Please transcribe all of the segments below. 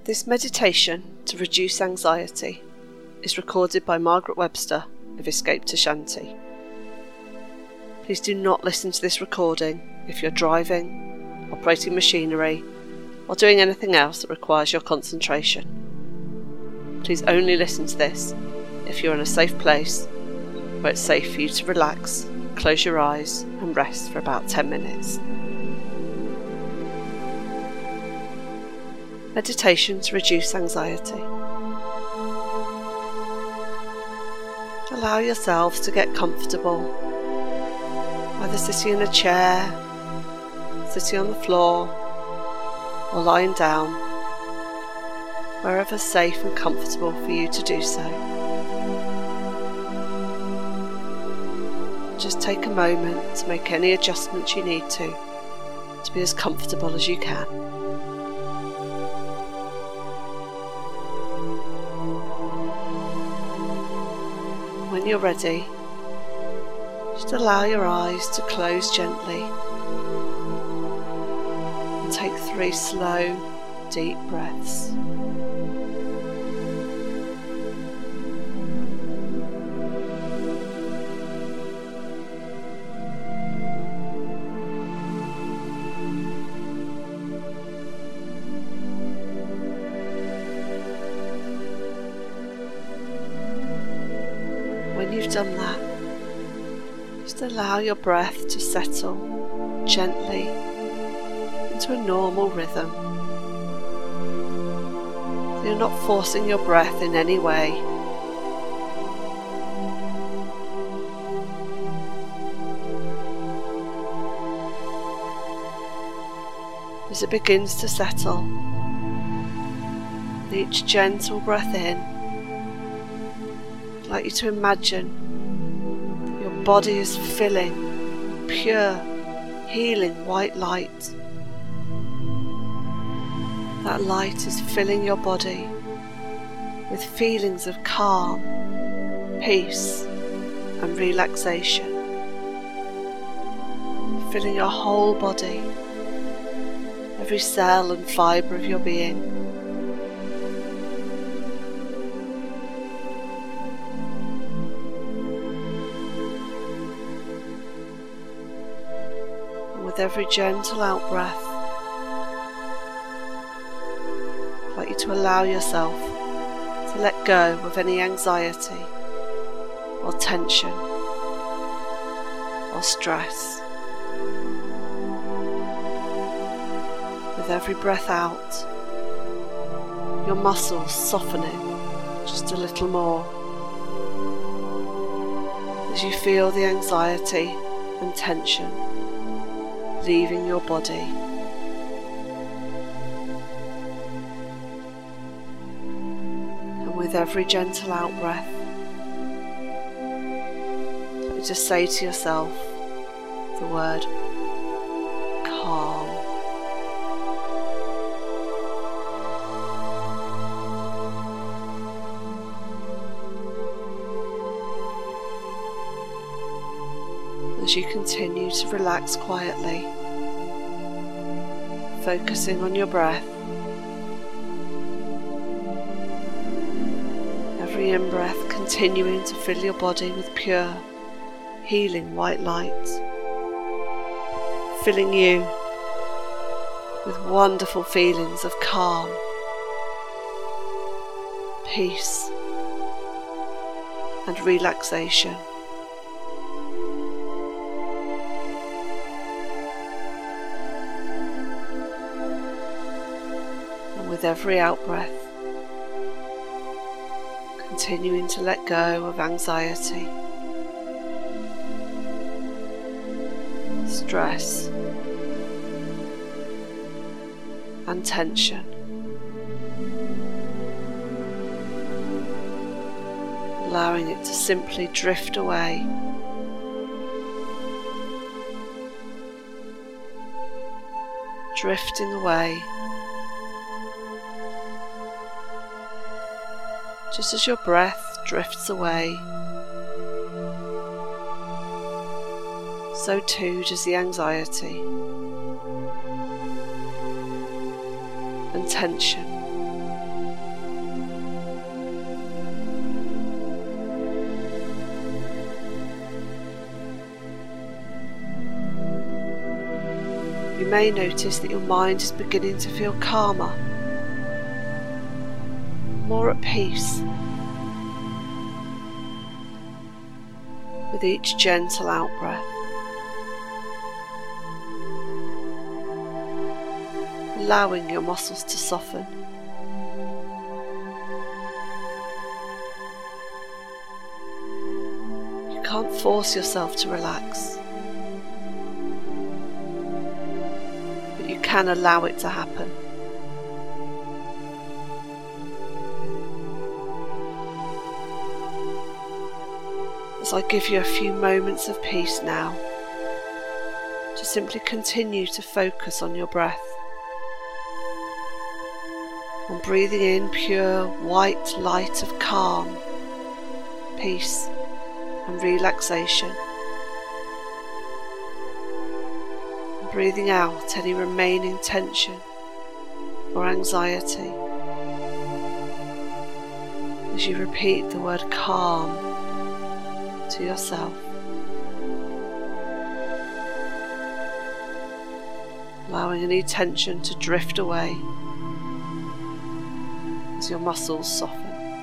This meditation to reduce anxiety is recorded by Margaret Webster of Escape to Shanti. Please do not listen to this recording if you're driving, operating machinery, or doing anything else that requires your concentration. Please only listen to this if you're in a safe place where it's safe for you to relax, close your eyes and rest for about 10 minutes. Meditation to reduce anxiety. Allow yourselves to get comfortable, either sitting in a chair, sitting on the floor, or lying down, wherever safe and comfortable for you to do so. Just take a moment to make any adjustments you need to be as comfortable as you can. When you're ready, just allow your eyes to close gently and take 3 slow, deep breaths. When you've done that, just allow your breath to settle gently into a normal rhythm. You're not forcing your breath in any way. As it begins to settle, each gentle breath in, I'd like you to imagine that your body is filling pure, healing white light. That light is filling your body with feelings of calm, peace, and relaxation. Filling your whole body, every cell and fibre of your being. With every gentle out-breath, I'd like you to allow yourself to let go of any anxiety or tension or stress. With every breath out, your muscles softening just a little more as you feel the anxiety and tension leaving your body. And with every gentle out-breath, you just say to yourself the word calm. As you continue to relax quietly, focusing on your breath, every in-breath continuing to fill your body with pure, healing white light, filling you with wonderful feelings of calm, peace, and relaxation. With every out-breath, continuing to let go of anxiety, stress, and tension. Allowing it to simply drift away. Drifting away. Just as your breath drifts away, so too does the anxiety and tension You may notice that your mind is beginning to feel calmer, more at peace, with each gentle out-breath. Allowing your muscles to soften. You can't force yourself to relax, but you can allow it to happen. As I give you a few moments of peace now, to simply continue to focus on your breath. On breathing in pure white light of calm, peace and relaxation. And breathing out any remaining tension or anxiety as you repeat the word calm to yourself. Allowing any tension to drift away as your muscles soften.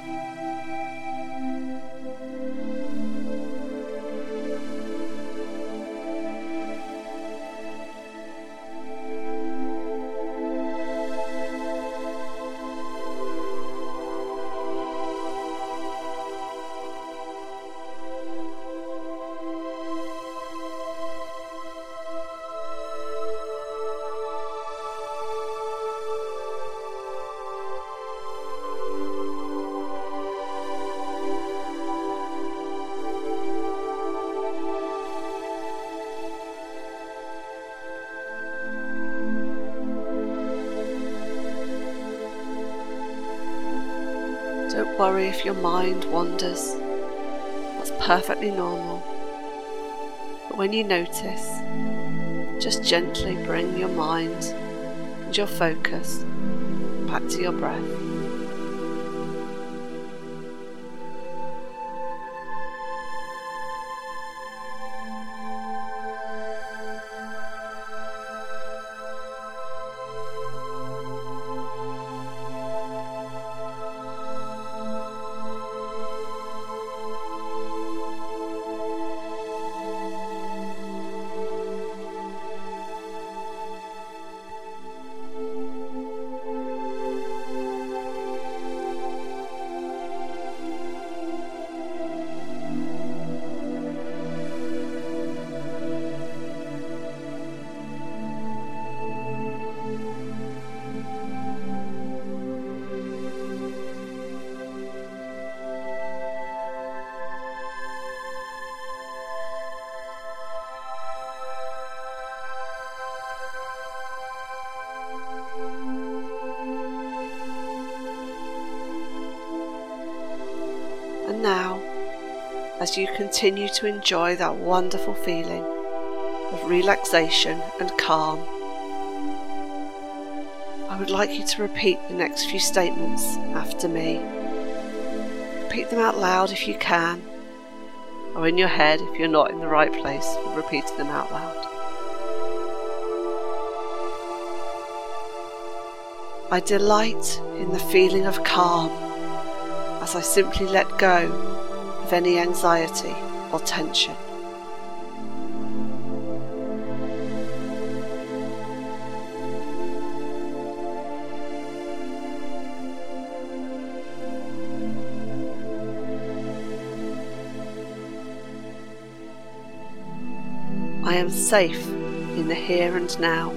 Don't worry if your mind wanders, that's perfectly normal. But when you notice, just gently bring your mind and your focus back to your breath. And now, as you continue to enjoy that wonderful feeling of relaxation and calm, I would like you to repeat the next few statements after me. Repeat them out loud if you can, or in your head if you're not in the right place for repeating them out loud. I delight in the feeling of calm as I simply let go of any anxiety or tension. I am safe in the here and now.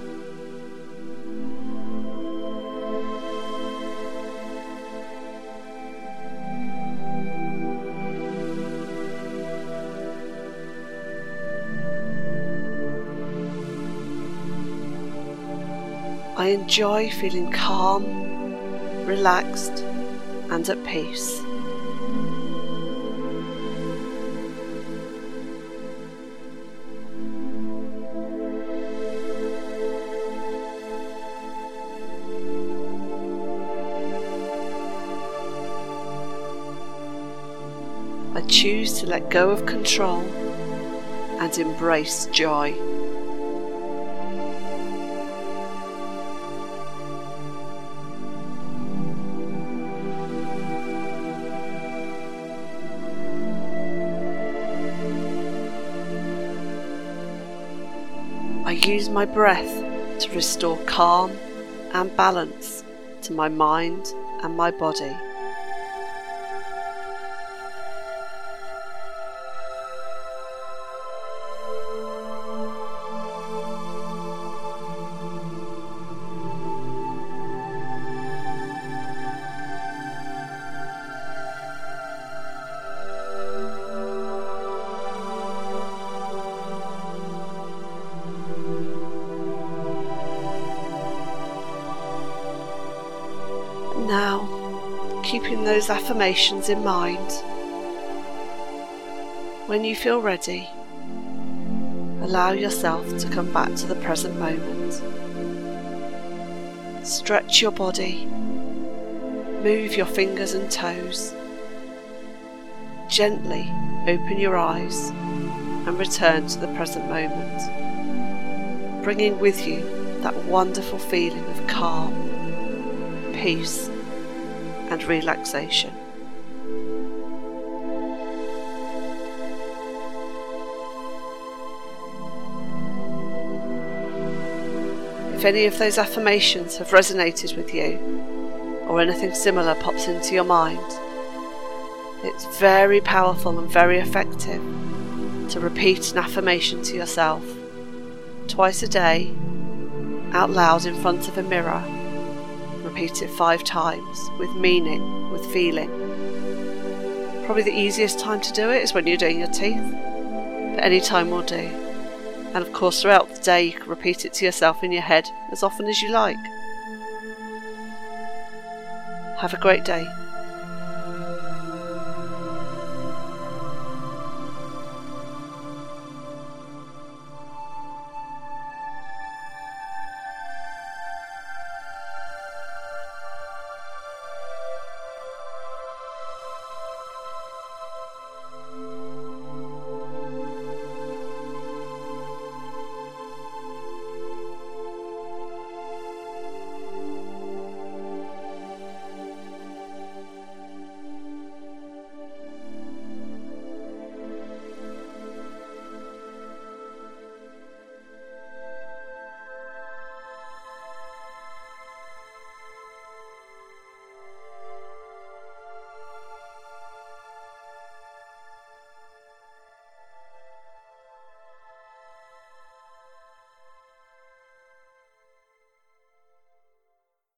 I enjoy feeling calm, relaxed, and at peace. I choose to let go of control and embrace joy. I use my breath to restore calm and balance to my mind and my body. Now, keeping those affirmations in mind, when you feel ready, allow yourself to come back to the present moment. Stretch your body, move your fingers and toes, gently open your eyes and return to the present moment, bringing with you that wonderful feeling of calm, peace and relaxation. If any of those affirmations have resonated with you, or anything similar pops into your mind, it's very powerful and very effective to repeat an affirmation to yourself twice a day, out loud in front of a mirror. Repeat it 5 times, with meaning, with feeling. Probably the easiest time to do it is when you're doing your teeth, but any time will do. And of course throughout the day you can repeat it to yourself in your head as often as you like. Have a great day.